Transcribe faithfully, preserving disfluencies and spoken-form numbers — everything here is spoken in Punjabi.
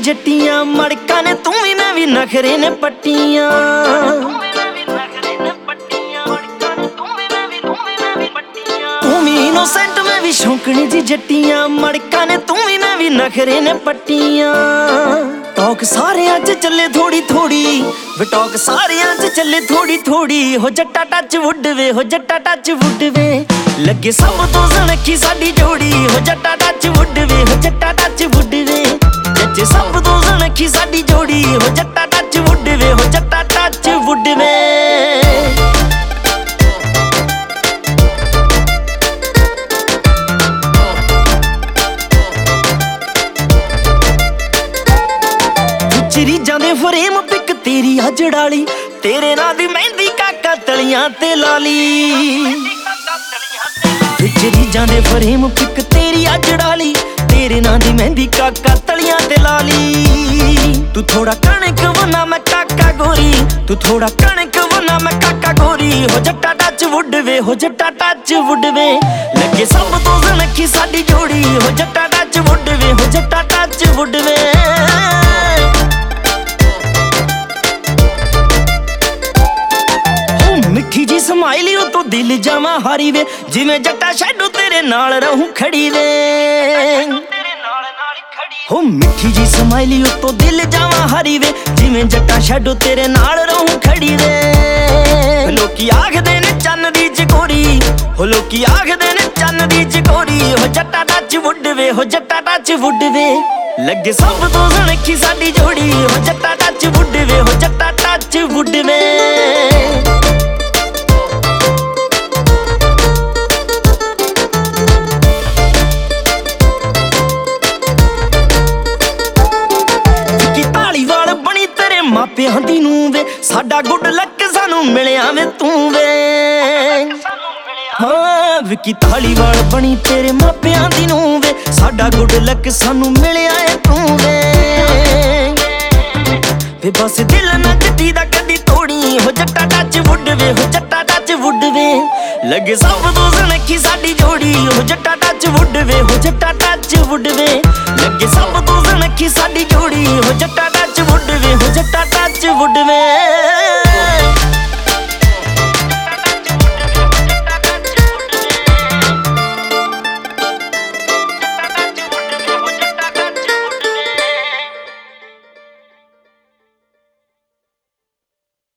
ਜੱਟੀਆਂ ਮੜਕਾਂ ਨੇ ਤੂੰ ਵੀ ਮੈਂ ਵੀ ਨਖਰੇ ਨੇ ਪੱਟੀਆਂ। ਤੂੰ ਵੀ ਇਨੋਸੈਂਟ ਮੈਂ ਵੀ ਸ਼ੌਂਕਣੀ ਜੀ ਜੱਟੀਆਂ ਮੜਕਾਂ ਨੇ ਤੂੰ ਵੀ ਮੈਂ ਵੀ ਨਖਰੇ ਨੇ ਪੱਟੀਆਂ। ਟੌਕ ਸਾਰਿਆਂ 'ਚ ਚੱਲੇ ਥੋੜੀ ਥੋੜੀ ਵੇ ਟੌਕ ਸਾਰਿਆਂ 'ਚ ਚੱਲੇ ਥੋੜੀ ਥੋੜੀ ਹੋ ਜੱਟਾ ਟੱਚ ਵੁੱਡ ਵੇ ਹੋ ਜੱਟਾ ਟੱਚ ਵੁੱਡ ਵੇ ਲੱਗੇ ਸਭ ਤੋਂ ਸੁਨੱਖੀ ਸਾਡੀ ਜੋੜੀ ਹੋ ਜੱਟਾ ਟੱਚ ਵੁੱਡ ਵੇ ਹੋ ਜੱਟਾ ਟੱਚ ਵੁੱਡ ਵੇ ਜੱਜੇ ਸਭ ਤੋਂ ਸੁਨੱਖੀ ਸਾਡੀ ਜੋੜੀ ਹੋ ਜੱਟਾ ਟੱਚ ਵੁੱਡ ਵੇ ਹੋ ਜੱਟਾ ਟੱਚ ਵੁੱਡ ਵੇ। ਰੀਜਾਂ ਦੇ ਫਰੇਮ ਪਿਕ ਤੇਰੀ ਆ ਜੜਾਲੀ ਤੇਰੇ ਨਾਂ ਦੀ ਮਹਿੰਦੀ ਕਾਕਾ ਤਲੀਆਂ ਤੇ ਲਾਲੀ। ਵਿੱਚ ਰੀਜਾਂ ਦੇ ਫਰੇਮ ਪਿਕ ਤੇਰੀ ਆ ਜੜਾਲੀ ਤੇਰੇ ਨਾਂ ਦੀ ਮਹਿੰਦੀ ਕਾਕਾ ਤਲੀਆਂ ਤੇ ਲਾਲੀ। ਤੂੰ ਥੋੜਾ ਕਣਕ ਵਨਾ ਮੈਂ ਕਾਕਾ ਗੋਰੀ ਤੂੰ ਥੋੜਾ ਕਣਕ ਵਨਾ ਮੈਂ ਕਾਕਾ ਗੋਰੀ ਹੋ ਜੱਟਾ ਟੱਚ ਵੁੱਡ ਵੇ ਹੋ ਜੱਟਾ ਟੱਚ ਵੁੱਡ ਵੇ ਲੱਗੇ ਸਭ ਤੋਂ ਸੁਨੱਖੀ ਸਾਡੀ ਜੋੜੀ ਹੋ ਜੱਟਾ ਟੱਚ ਵੁੱਡ ਵੇ ਹੋ ਜੱਟਾ ਟੱਚ ਵੁੱਡ ਵੇ। ਮਿੱਠੀ ਜੀ ਸਮਾਈਲੀ ਉਹ ਤੋਂ ਦਿਲ ਜਾਵਾਂ ਹਾਰੀ ਵੇ ਜਿਵੇਂ ਜੱਟਾ ਸ਼ੈਡੋ ਤੇਰੇ ਨਾਲ ਰਹੂੰ ਖੜੀ ਵੇ। ਹੋ ਮਿੱਠੀ ਜੀ ਸਮਾਈਲੀ ਉਹ ਤੋਂ ਦਿਲ ਜਾਵਾਂ ਹਾਰੀ ਵੇ ਜਿਵੇਂ ਜੱਟਾ ਸ਼ੈਡੋ ਤੇਰੇ ਨਾਲ ਰਹੂੰ ਖੜੀ ਵੇ। ਲੋਕੀ ਆਖਦੇ ਨੇ ਚੰਨ ਦੀ ਚਕੋਰੀ ਹੋ ਲੋਕੀ ਆਖਦੇ ਨੇ ਚੰਨ ਦੀ ਚਕੋਰੀ ਹੋ ਜੱਟਾ ਟੱਚ ਵੁੱਡ ਵੇ ਹੋ ਜੱਟਾ ਟੱਚ ਵੁੱਡ ਵੇ ਲੱਗੇ ਸਭ ਤੋਂ ਸੁਨੱਖੀ ਸਾਡੀ ਜੋੜੀ ਹੋ ਜੱਟਾ ਟੱਚ ਵੁੱਡ ਵੇ ਹੋ ਜੱਟਾ ਟੱਚ ਵੁੱਡ ਵੇ। ਮਾਪਿਆਂ ਦੀ ਨੂੰ ਵੇ ਸਾਡਾ ਗੁੱਡ ਲੱਕ ਸਾਨੂੰ ਮਿਲਿਆ ਵੇ ਤੂੰ ਵੇ। ਹਾਂ ਵਿਕੀ ਧਾਲੀਵਾਲ ਬਣੀ ਤੇਰੇ ਮਾਪਿਆਂ ਦੀ ਨੂੰ ਵੇ ਸਾਡਾ ਗੁੱਡ ਲੱਕ ਸਾਨੂੰ ਮਿਲਿਆ ਏ ਤੂੰ ਵੇ। ਵੇ ਬਸ ਦਿਲ ਨਾ ਜੱਟੀ ਦਾ ਕਦੀ ਤੋੜੀ ਹੋ ਜੱਟਾ ਟੱਚ ਵੁੱਡ ਵੇ ਹੋ ਜੱਟਾ ਟੱਚ ਵੁੱਡ ਵੇ ਲੱਗੇ ਸਭ ਤੋਂ ਸੁਨੱਖੀ ਸਾਡੀ ਜੋੜੀ ਹੋ ਜੱਟਾ ਟੱਚ ਵੁੱਡ ਵੇ ਹੋ ਜੱਟਾ ਟੱਚ ਵੁੱਡ ਵੇ ਲੱਗੇ ਸਭ ਤੋਂ ਸੁਨੱਖੀ ਸਾਡੀ ਜੋੜੀ ਹੋ ਜੱਟਾ